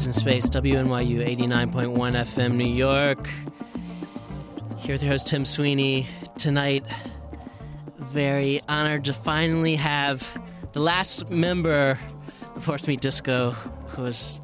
Space in Space, WNYU 89.1 FM, New York. Here with your host, Tim Sweeney. Tonight, very honored to finally have the last member of Horse Meat Disco who's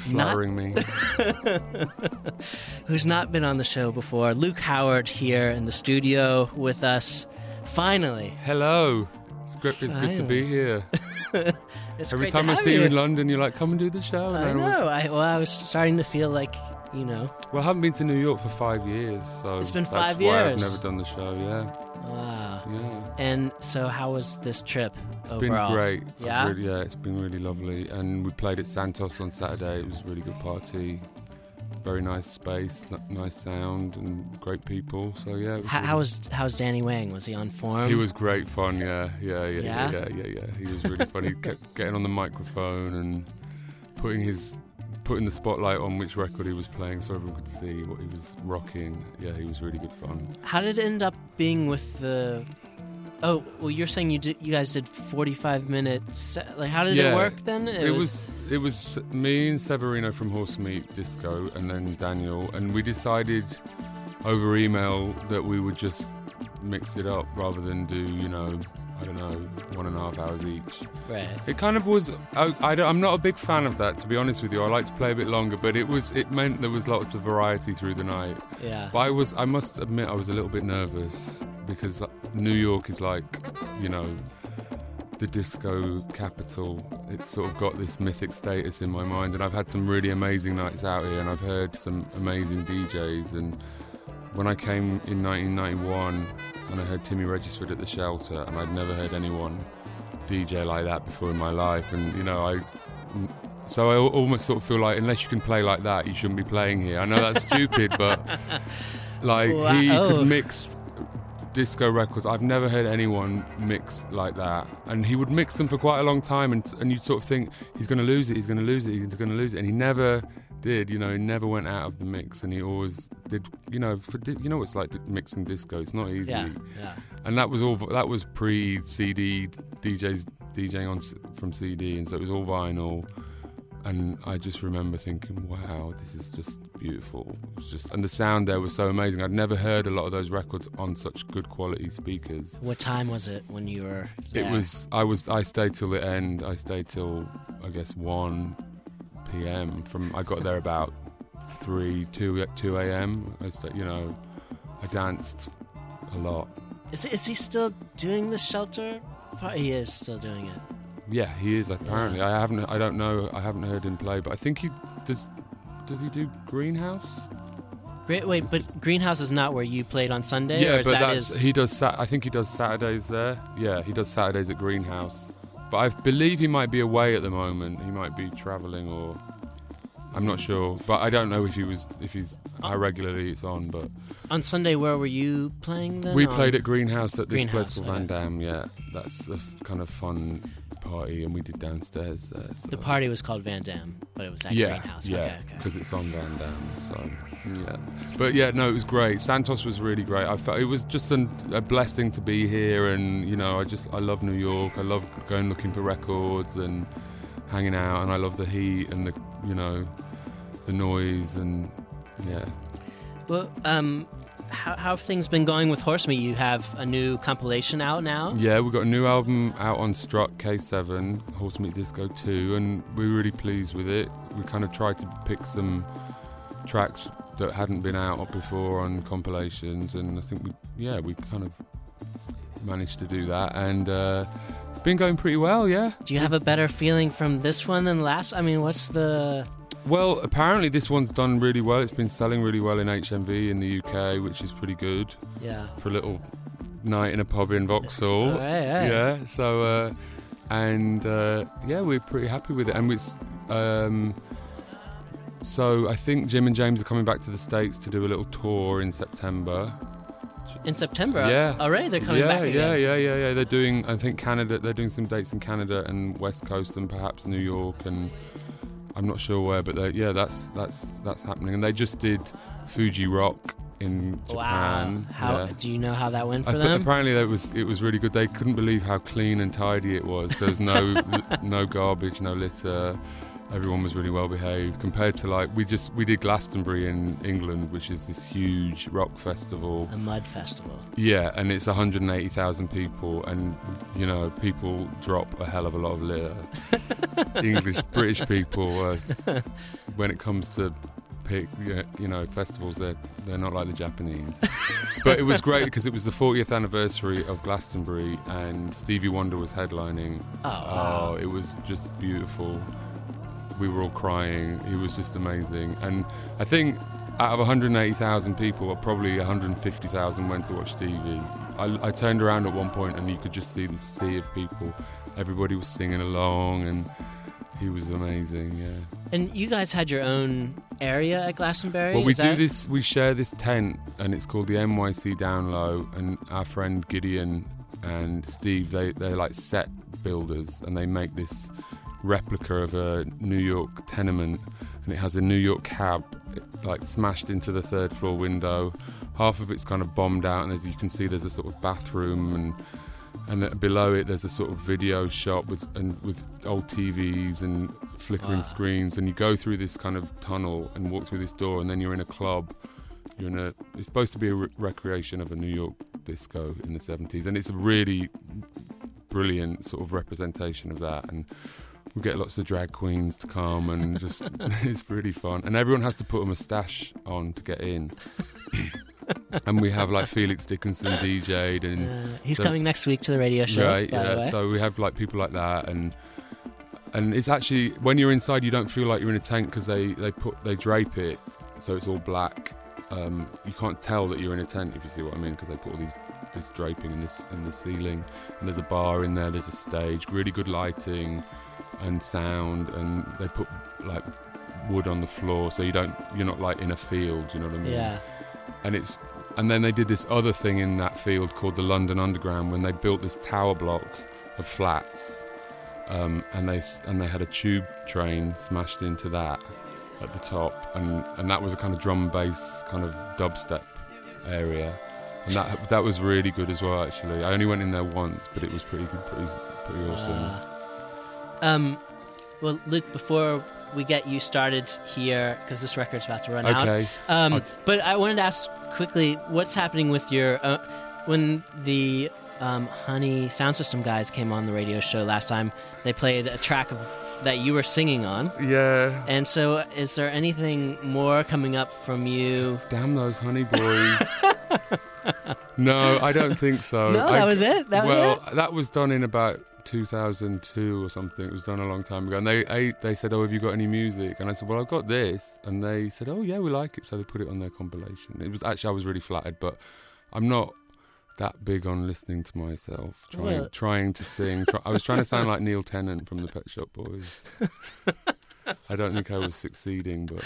who's not been on the show before. Luke Howard here in the studio with us. Finally. Hello. It's good to be here. Every time I see you in London, you're like, come and do the show. I know. I was starting to feel like, you know. Well, I haven't been to New York for 5 years, so it's been that's 5 years. Why I've never done the show, yeah. Wow. Yeah. And so how was this trip overall? It's been great. Yeah? It's been really lovely. And we played at Santos on Saturday. It was a really good party. Very nice space, nice sound, and great people. So yeah. How's Danny Wang? Was he on form? He was great fun. Yeah. He was really fun. He kept getting on the microphone and putting the spotlight on which record he was playing, so everyone could see what he was rocking. Yeah, he was really good fun. How did it end up being with the? Oh, well, you're saying you guys did 45 minutes. Like, how did it work then? It was me and Severino from Horse Meat Disco, and then Daniel, and we decided over email that we would just mix it up rather than do, 1.5 hours each. Right. It kind of was. I'm not a big fan of that, to be honest with you. I like to play a bit longer, but it meant there was lots of variety through the night. Yeah. But I must admit, I was a little bit nervous because New York is like, the disco capital. It's sort of got this mythic status in my mind, and I've had some really amazing nights out here, and I've heard some amazing DJs. And when I came in 1991, and I heard Timmy Regisford at the Shelter, and I'd never heard anyone DJ like that before in my life, and so I almost sort of feel like unless you can play like that, you shouldn't be playing here. I know that's stupid, but like he could mix disco records. I've never heard anyone mix like that, and he would mix them for quite a long time, and you'd sort of think he's going to lose it, and he never did. He never went out of the mix, and he always did. What it's like mixing disco. It's not easy. Yeah. And that was pre-CD DJs DJing from CD, and so it was all vinyl. And I just remember thinking, wow, this is just beautiful. And the sound there was so amazing. I'd never heard a lot of those records on such good quality speakers. What time was it when you were there? I stayed till the end. I stayed till, I guess, 1 p.m. I got there about 2 a.m. I danced a lot. Is he still doing the Shelter? He is still doing it. Yeah, he is apparently. Yeah. I don't know. I haven't heard him play, but I think he does. Does he do Greenhouse? Wait, but Greenhouse is not where you played on Sunday. Yeah, or he does. I think he does Saturdays there. Yeah, he does Saturdays at Greenhouse. But I believe he might be away at the moment. He might be travelling, or I'm not sure. But I don't know if he's how regularly it's on. But on Sunday, where were you playing then? We played at Greenhouse at this place called okay. Van Dam. Yeah, that's a kind of fun party, and we did downstairs there. So. The party was called Van Dam, but it was at Greenhouse. Yeah, because it's on Van Dam. So yeah, but yeah, no, it was great. Santos was really great. I felt it was just a blessing to be here, and I love New York. I love going looking for records and hanging out, and I love the heat and the noise, and yeah. Well, how have things been going with Horse Meat? You have a new compilation out now? Yeah, we've got a new album out on Struck K7, Horse Meat Disco 2, and we're really pleased with it. We kind of tried to pick some tracks that hadn't been out before on compilations, and I think we kind of managed to do that, and it's been going pretty well, yeah. Do you have a better feeling from this one than last? I mean, what's the... Well, apparently this one's done really well. It's been selling really well in HMV in the UK, which is pretty good. Yeah. For a little night in a pub in Vauxhall. Right. Yeah. So, we're pretty happy with it. And it's, so I think Jim and James are coming back to the States to do a little tour in September. In September? Yeah. Already they're coming back again. Yeah. They're doing, I think, Canada. They're doing some dates in Canada and West Coast and perhaps New York, and I'm not sure where, but that's happening. And they just did Fuji Rock in Japan. Wow. Do you know how that went for them? Apparently it was really good. They couldn't believe how clean and tidy it was. There was no garbage, no litter. Everyone was really well behaved compared to like we did Glastonbury in England, which is this huge rock festival, a mud festival. Yeah, and it's 180,000 people, and you know people drop a hell of a lot of litter. British people, when it comes to festivals, they're not like the Japanese. But it was great because it was the 40th anniversary of Glastonbury, and Stevie Wonder was headlining. Wow. It was just beautiful. We were all crying. He was just amazing. And I think out of 180,000 people, probably 150,000 went to watch Stevie. I turned around at one point and you could just see the sea of people. Everybody was singing along, and he was amazing, yeah. And you guys had your own area at Glastonbury? Well, we share this tent, and it's called the NYC Down Low, and our friend Gideon and Steve, they're like set builders, and they make this replica of a New York tenement, and it has a New York cab like smashed into the third floor window. Half of it's kind of bombed out, and as you can see there's a sort of bathroom, and below it there's a sort of video shop with old TVs and flickering screens, and you go through this kind of tunnel and walk through this door, and then you're in a club. It's supposed to be a recreation of a New York disco in the 70s, and it's a really brilliant sort of representation of that. And we get lots of drag queens to come, and just it's really fun. And everyone has to put a moustache on to get in. And we have like Felix Dickinson DJ'd, and he's coming next week to the radio show. Right, yeah. So we have like people like that, and it's actually when you're inside, you don't feel like you're in a tent because they drape it, so it's all black. You can't tell that you're in a tent, if you see what I mean, because they put all this draping in the ceiling, and there's a bar in there, there's a stage, really good lighting and sound, and they put like wood on the floor, so you're not like in a field, you know what I mean? Yeah. And then they did this other thing in that field called the London Underground, when they built this tower block of flats, and they had a tube train smashed into that at the top, and that was a kind of drum and bass kind of dubstep area, and that was really good as well. Actually, I only went in there once, but it was pretty awesome. Well, Luke, before we get you started here, because this record's about to run out. Okay. But I wanted to ask quickly, what's happening with your when the Honey Sound System guys came on the radio show last time? They played a track that you were singing on. Yeah. And so, is there anything more coming up from you? Just damn those Honey boys. No, I don't think so. No, that was it. That was done in about 2002 or something. It was done a long time ago, and they said, "Oh, have you got any music?" And I said, "Well, I've got this," and they said, "Oh yeah, we like it," so they put it on their compilation. It was actually, I was really flattered, but I'm not that big on listening to myself, trying to sing. I was trying to sound like Neil Tennant from the Pet Shop Boys. I don't think I was succeeding, but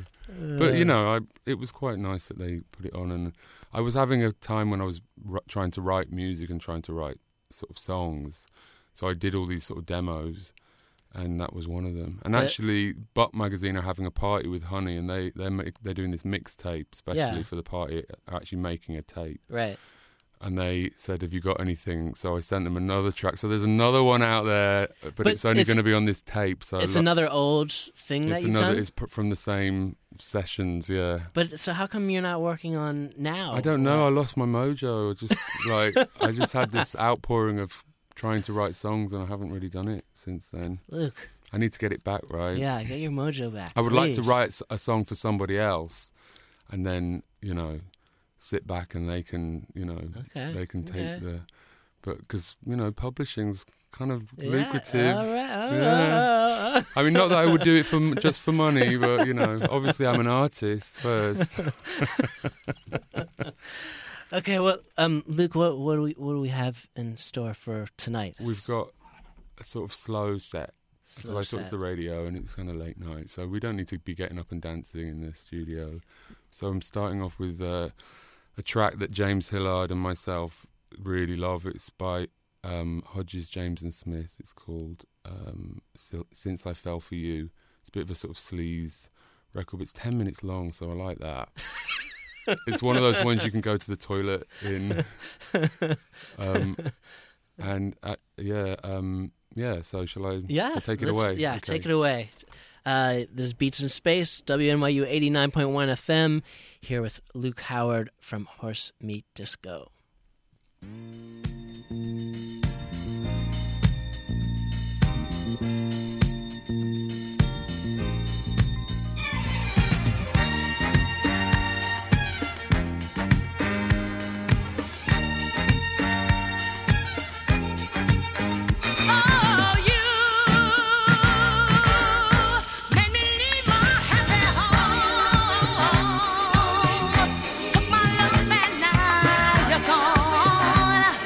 it was quite nice that they put it on, and I was having a time when I was trying to write music and trying to write sort of songs. So I did all these sort of demos, and that was one of them. And actually, Butt Magazine are having a party with Honey, and they're doing this mixtape specially for the party. Actually making a tape, right? And they said, "Have you got anything?" So I sent them another track. So there's another one out there, but it's only going to be on this tape. So it's another old thing that you've done. It's from the same sessions, yeah. But so how come you're not working on now? I don't know. I lost my mojo. I just had this outpouring of trying to write songs, and I haven't really done it since then. Luke, I need to get it back, right? Yeah, get your mojo back. I would like to write a song for somebody else, and then sit back and they can they can take but because publishing's kind of lucrative. All right. Yeah. I mean, not that I would do it just for money, but obviously I'm an artist first. Okay, well, Luke, what do we have in store for tonight? We've got a sort of slow set. I thought it's the radio, and it's kind of late night, so we don't need to be getting up and dancing in the studio. So I'm starting off with a track that James Hillard and myself really love. It's by Hodges, James and Smith. It's called Since I Fell For You. It's a bit of a sort of sleaze record. It's 10 minutes long, so I like that. It's one of those ones you can go to the toilet in. So shall I take it away? Yeah, okay. Take it away. This is Beats in Space, WNYU 89.1 FM, here with Luke Howard from Horse Meat Disco. Took my love and now you're gone.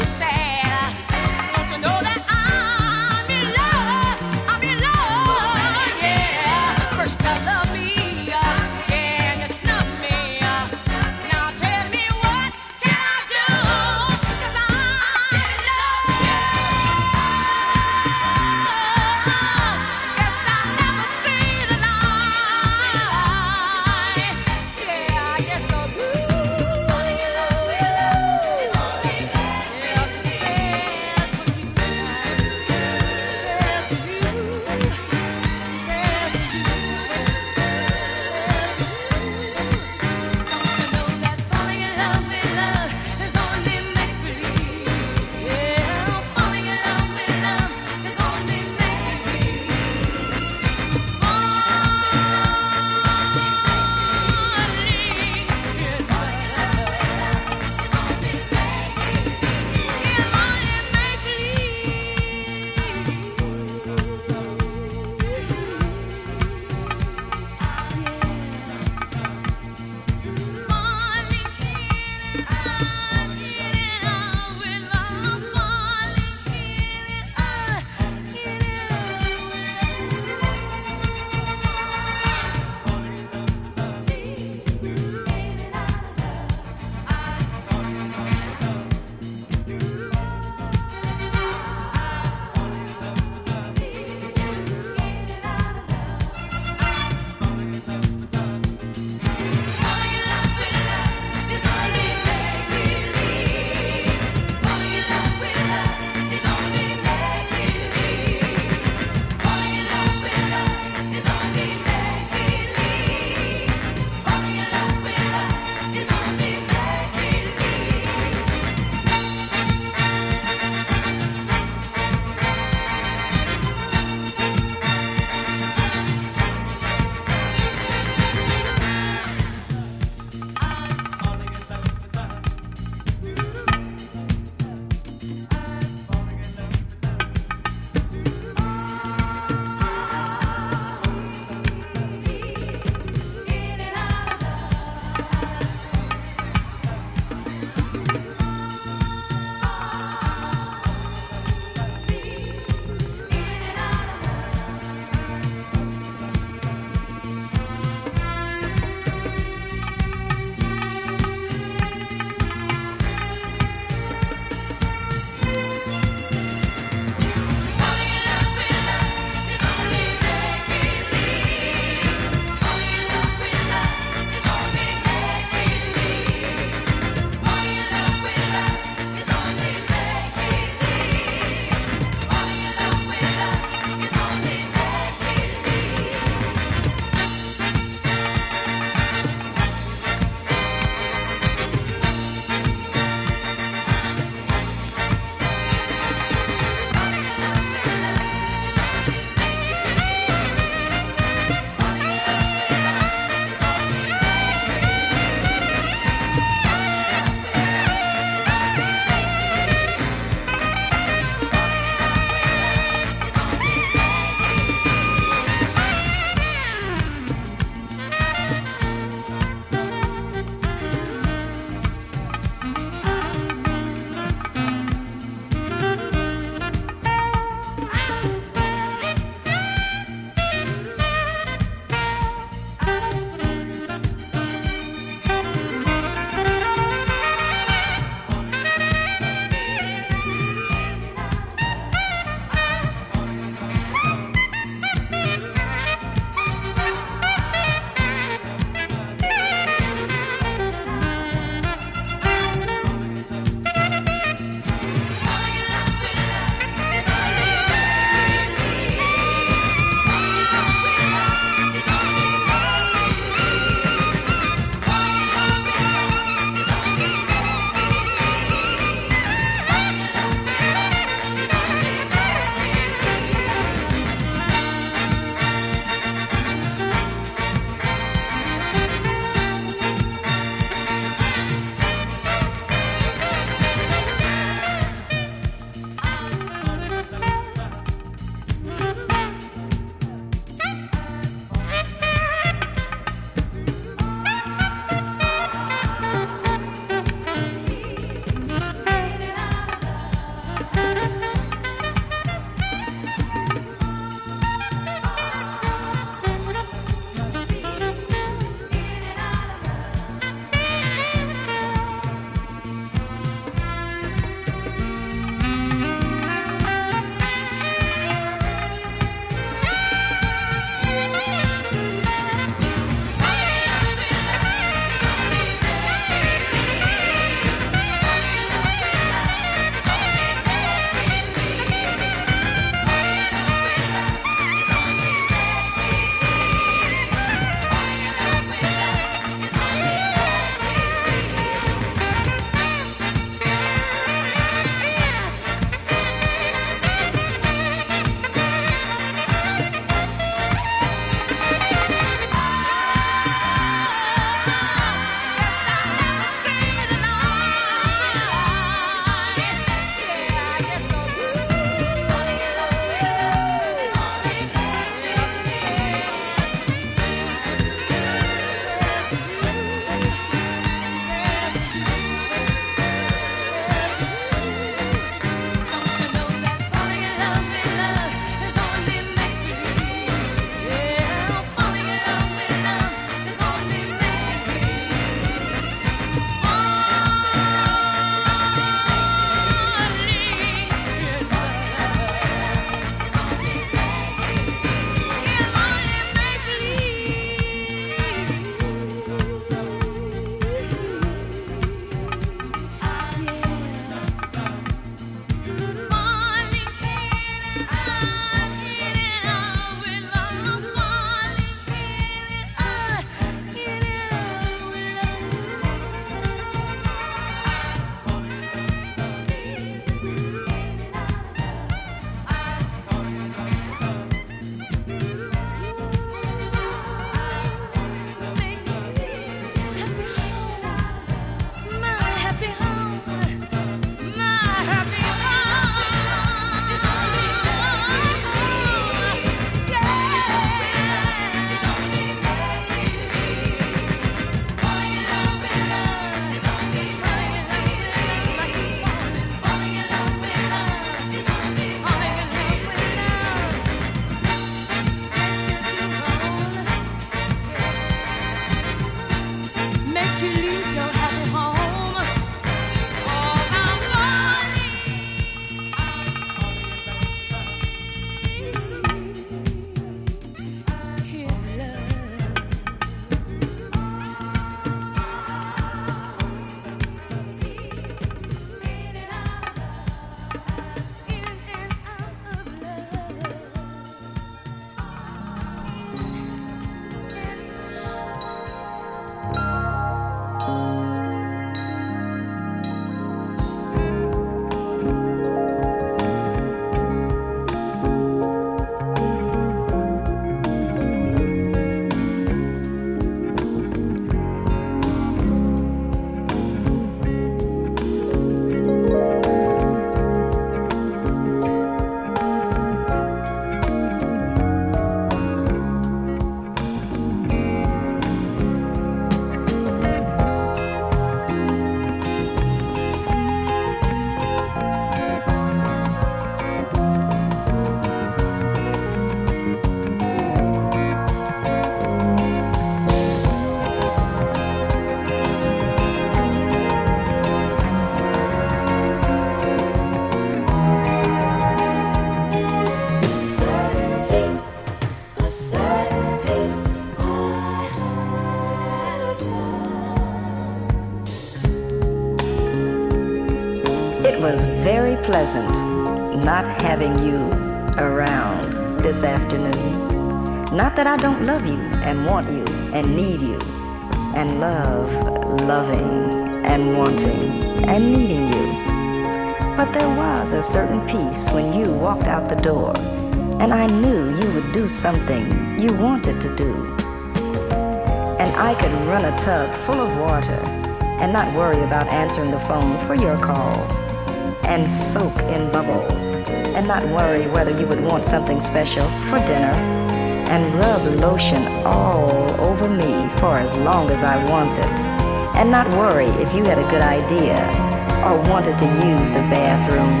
pleasant not having you around this afternoon. Not that I don't love you and want you and need you and love loving and wanting and needing you. But there was a certain peace when you walked out the door, and I knew you would do something you wanted to do. And I could run a tub full of water and not worry about answering the phone for your call, and soak in bubbles and not worry whether you would want something special for dinner, and rub lotion all over me for as long as I wanted, and not worry if you had a good idea or wanted to use the bathroom.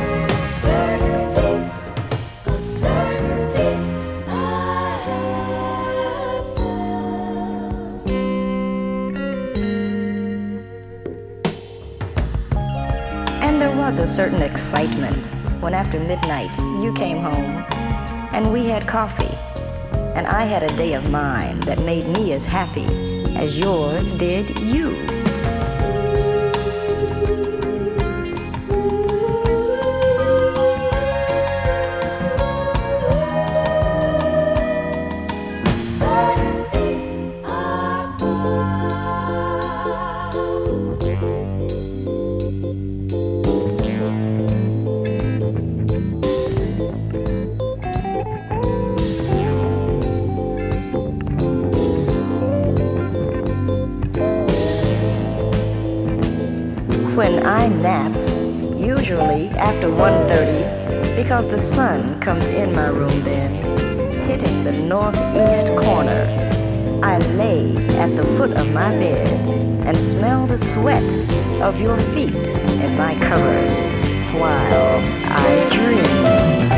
And there was a certain excitement when after midnight you came home and we had coffee, and I had a day of mine that made me as happy as yours did you. When I nap, usually after 1:30, because the sun comes in my room then, hitting the northeast corner, I lay at the foot of my bed and smell the sweat of your feet in my covers while I dream.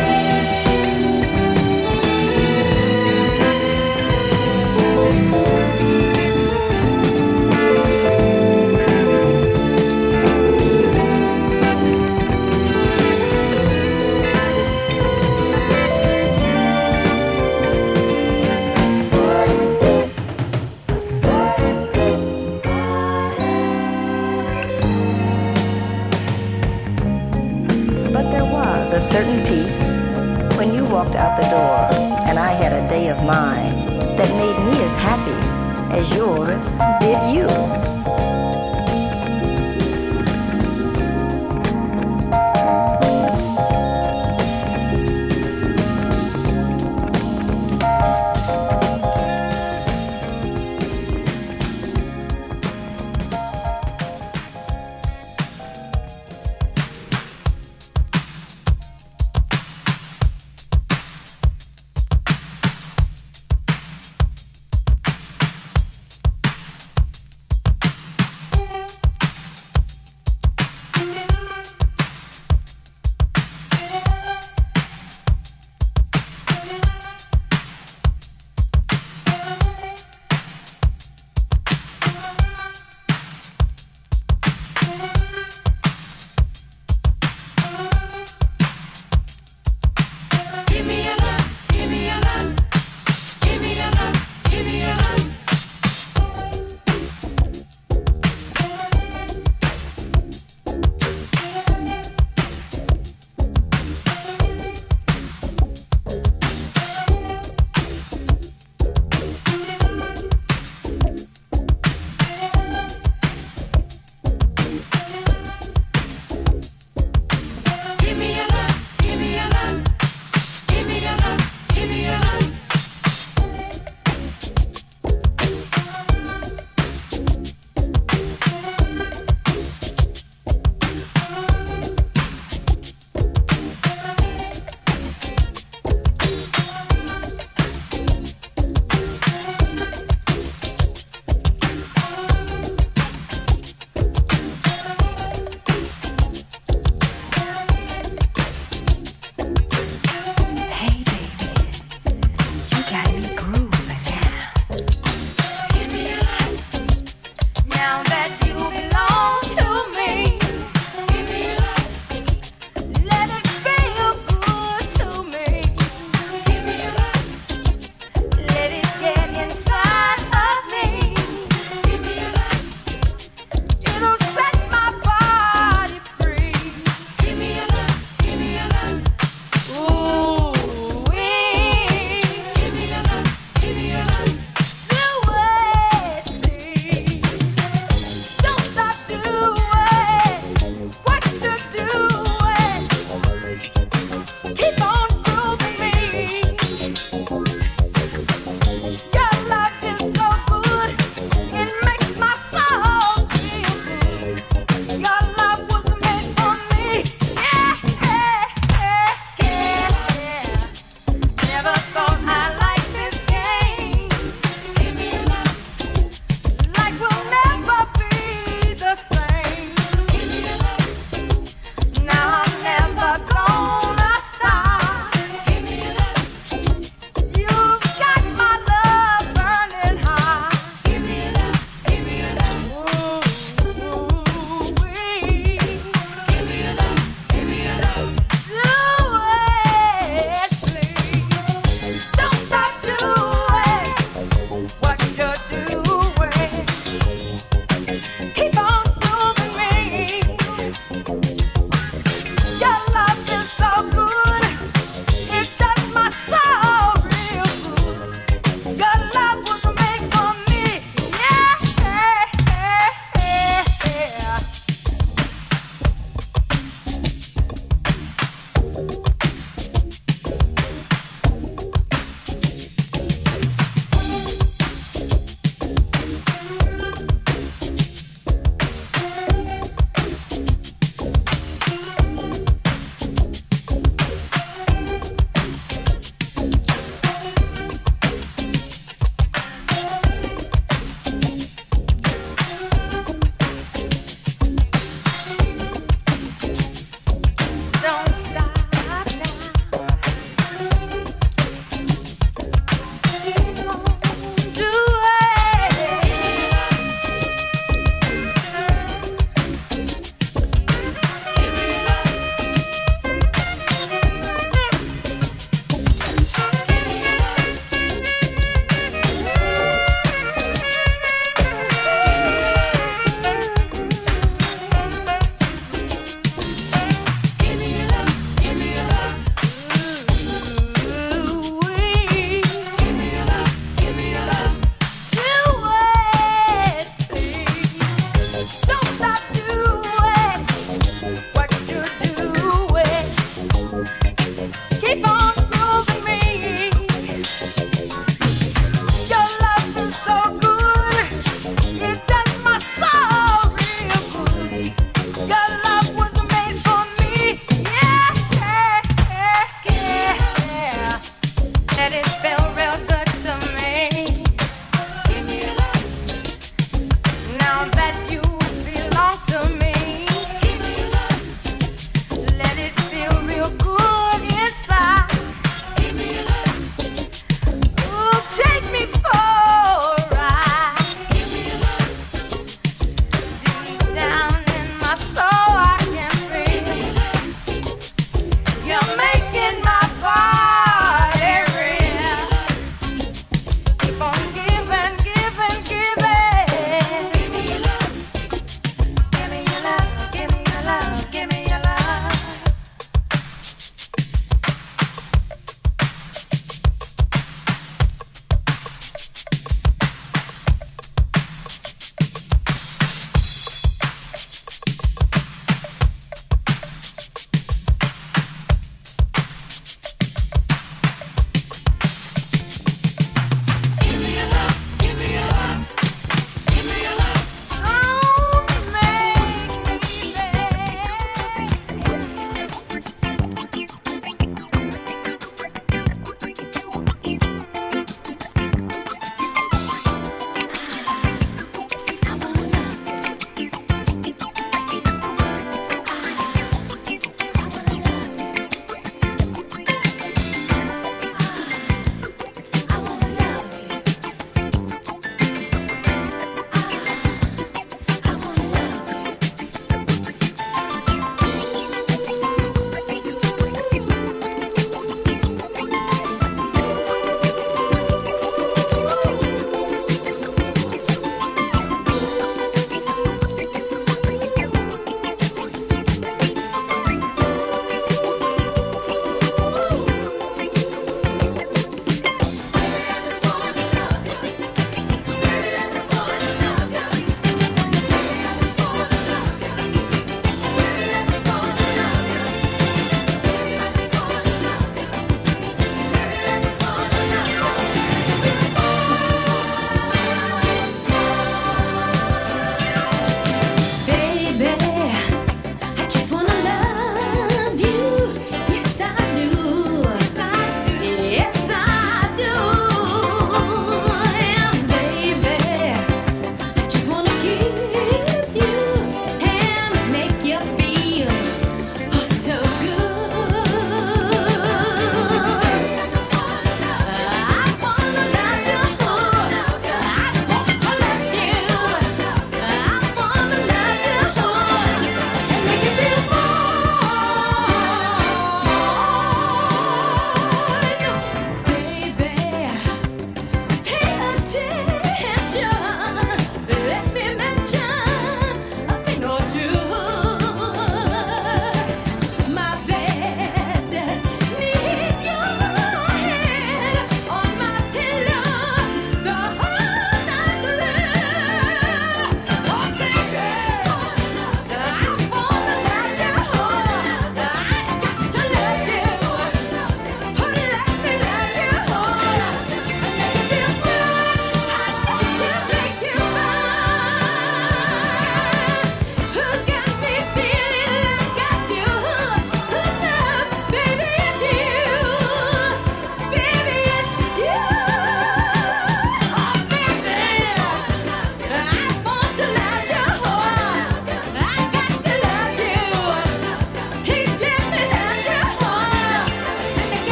A certain peace when you walked out the door, and I had a day of mine that made me as happy as yours did you.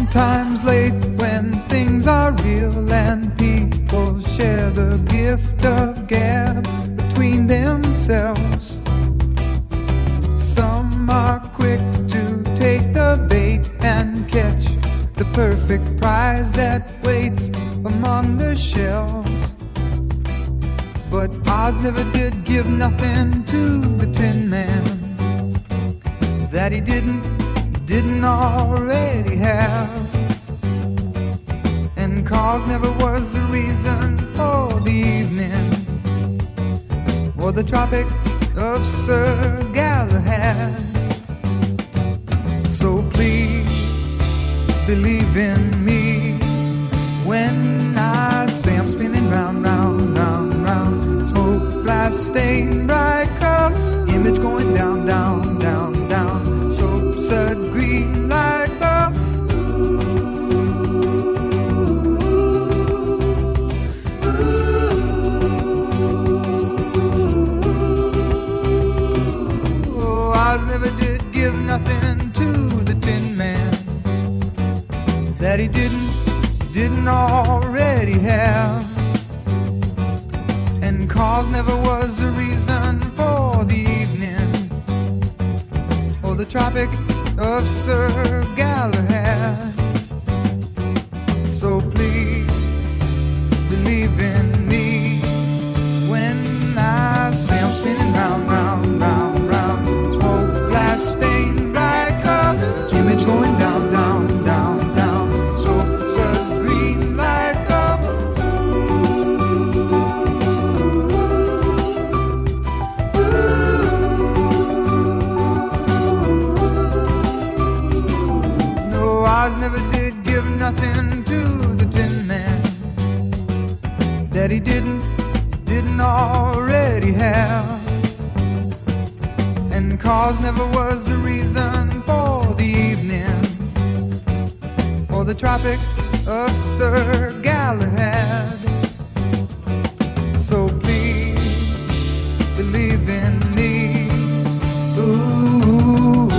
Sometimes late when things are real and people share the gift of gab between themselves. Some are quick to take the bait and catch the perfect prize that waits among the shells. But Oz never did give nothing to the Tin Man that he didn't already have. And cause never was the reason for the evening or the Tropic of Sir Galahad. So please believe in me when I say I'm spinning round, round, round, round. Smoke, glass, stain, bright color, image going down, down, down, down. Soap, sud, green light bulb. Oh, Oz never did give nothing to the Tin Man that he didn't already have. And cause never was the reason for the evening or the Tropic of Sir Galahad. So please believe in me when I say I'm spinning round, round, round, round. Smoke, glass, stain, bright color, image going down, down, down, down. So green light up. No, Oz never did give nothing to the Tin Man that he didn't already have. And cause never was the reason for the evening or the Tropic of Sir Galahad. So please believe in me. Ooh.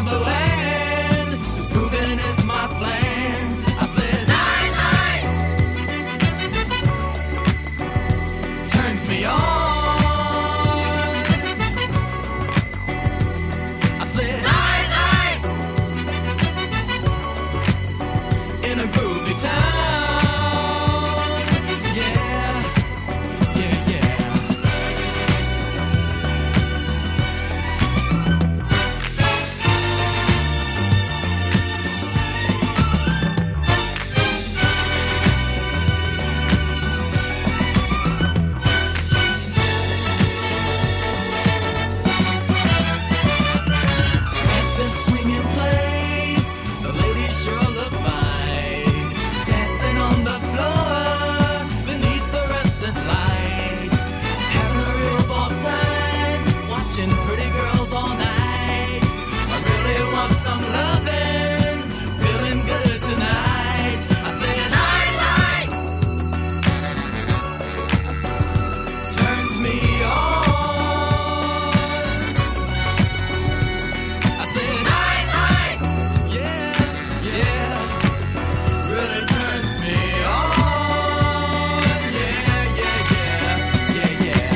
the land. 'Cause grooving is my plan. I said, nightlife turns me on. I said, nightlife in a groovy town. Yeah, yeah, yeah. At this swinging place, the ladies sure look fine, dancing on the floor beneath fluorescent lights, having a real boss time, watching pretty girls all night. I really want some loving, feeling good tonight. I said, nightlife turns me on. I said, nightlife, yeah, yeah, really turns me on. Yeah, yeah, yeah, yeah, yeah.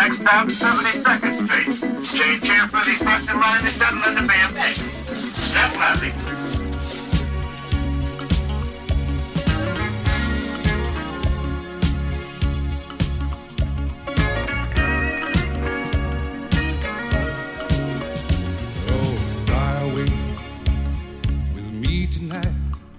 Next stop, 72nd Street. Change here for the question line is shuttle into BMP. Definitely. Oh, fly away with me tonight.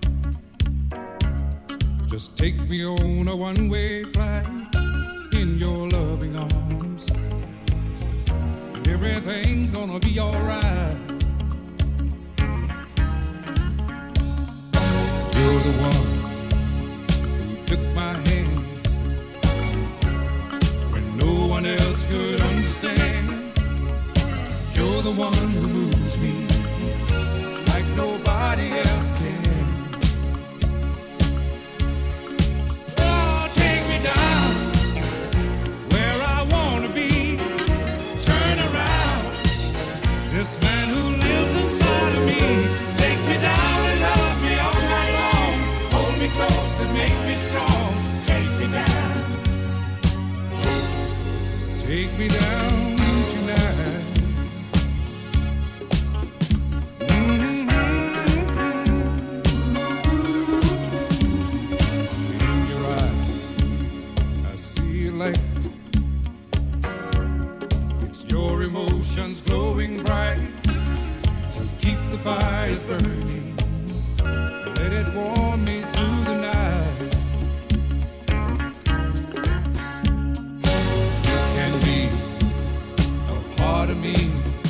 Just take me on a one-way flight in your loving arms, and everything's gonna be alright. You're the one who took my hand when no one else could understand. You're the one who moves me like nobody else can. This man who lives inside of me, take me down and love me all night long. Hold me close and make me strong. Take me down. Take me down tonight. In your eyes, I see a light. Your emotions glowing bright, so keep the fires burning, let it warm me through the night. You can be a part of me,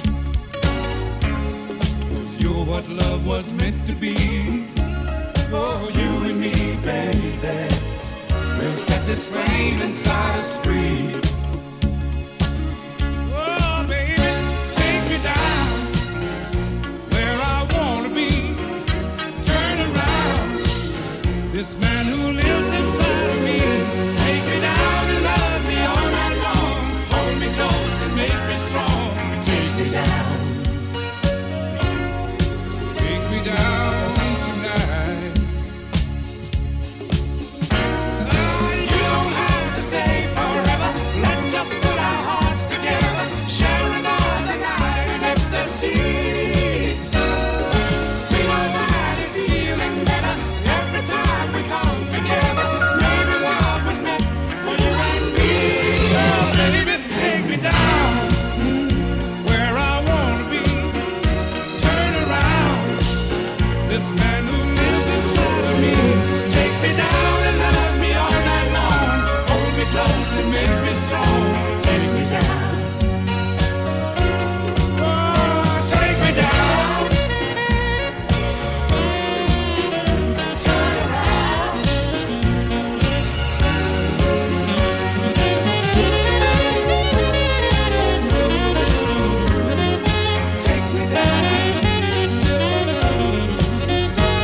'cause you're what love was meant to be. Oh, you and me, baby, we'll set this flame inside us free. This man who lives inside of me, take me down and love me all night long. Hold me close and make me strong. Take me down. Take me down tonight. You don't have to stay forever. Let's just put our hearts together. Share another night in ecstasy. We know that it's feeling better every time we come together. Maybe love was meant for you and me. Oh, baby, take me down where I wanna be. Turn around, this man who lives inside of me. Take me down and love me all night long. Hold me close and make me strong. Take me down. Oh, take me down. Turn around. Take me down.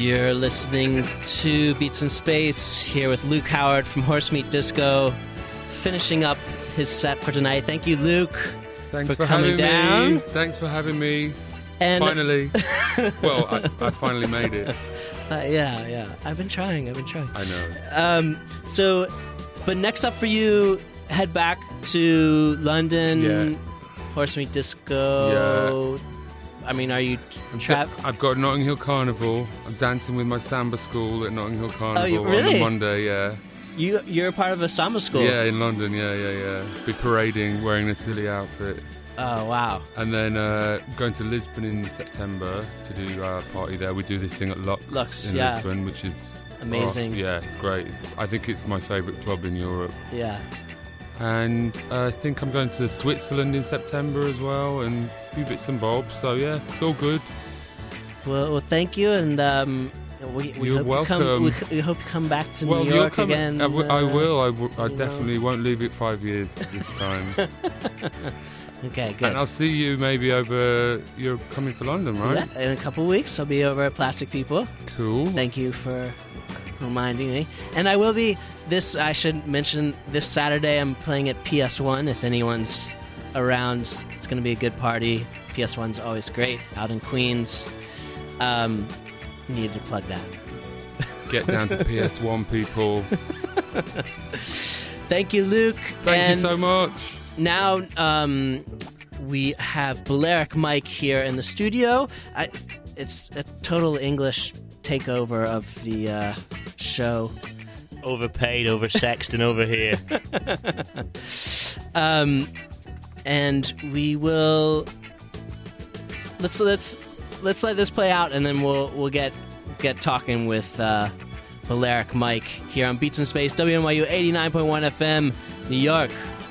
You're listening to Beats in Space here with Luke Howard from Horsemeat Disco, finishing up his set for tonight. Thank you, Luke, Thanks for having coming down. me. Thanks for having me. And Finally. Well, I finally made it. yeah, I've been trying. I know. But next up for you, head back to London, Yeah. Horsemeat Disco. Yeah. I mean, are you I've got Notting Hill Carnival. I'm dancing with my samba school at Notting Hill Carnival on really? the Monday, yeah. You're part of a samba school? Yeah, in London, yeah. Be parading, wearing a silly outfit. Oh, wow. And then going to Lisbon in September to do our party there. We do this thing at Lux in yeah. Lisbon, which is Amazing. Yeah, it's great. I think it's my favourite club in Europe. Yeah. And I think I'm going to Switzerland in September as well, and a few bits and bobs. So yeah, it's all good. Well, thank you, and we You're hope welcome. we hope you come back to Well, New you'll York come. again. I will. I you definitely won't leave it 5 years this time. Okay, good. And I'll see you maybe over. You're coming to London, right? Yeah, in a couple of weeks, I'll be over at Plastic People. Cool. Thank you for reminding me. And I will be I should mention this Saturday I'm playing at PS1 if anyone's around. It's going to be a good party. PS1's always great out in Queens. Needed to plug that. Get down to PS1, people. Thank you, Luke. Thank and you so much. Now we have Balearic Mike here in the studio. It's a total English takeover of the show. Overpaid, oversexed, and over here. And we will let's let this play out, and then we'll get talking with Balearic Mike here on Beats in Space, WNYU 89.1 FM, New York.